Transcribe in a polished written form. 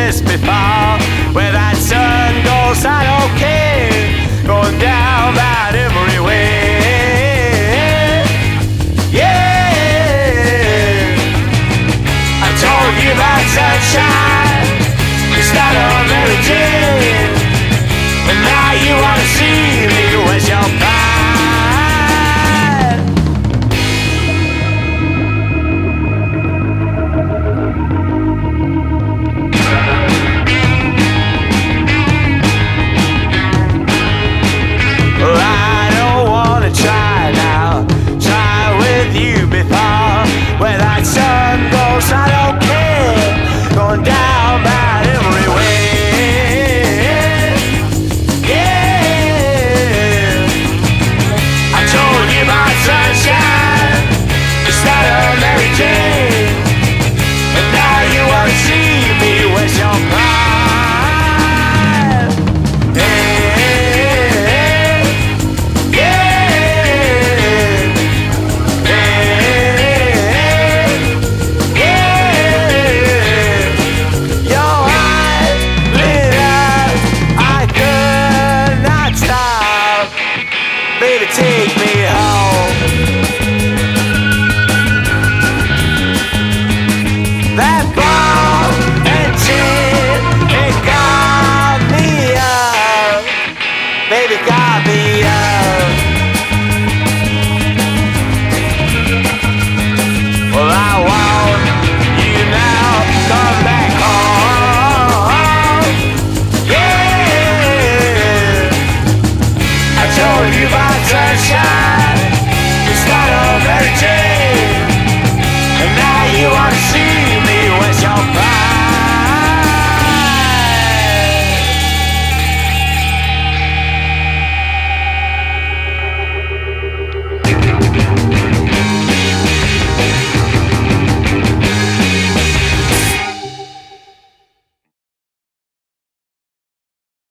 this before. Where that sun goes, I don't care. Going down that every way. Yeah, I told you about sunshine. It's not a Mary Jane. And now you wanna see me. Where's your pride? I don't wanna try now. Try with you before. Where that sun goes, I don't care. Going down that every way. Yeah, I told you about sunshine. It's not a Mary Jane. And now you wanna see me. Where's your pride? Baby, take me home. That ball and chain, it got me up. Baby, got me up. Well, I want you now. Come back home. Yeah, I told you about sunshine. It's not a Mary Jane. And now you wanna see me. Where's your pride?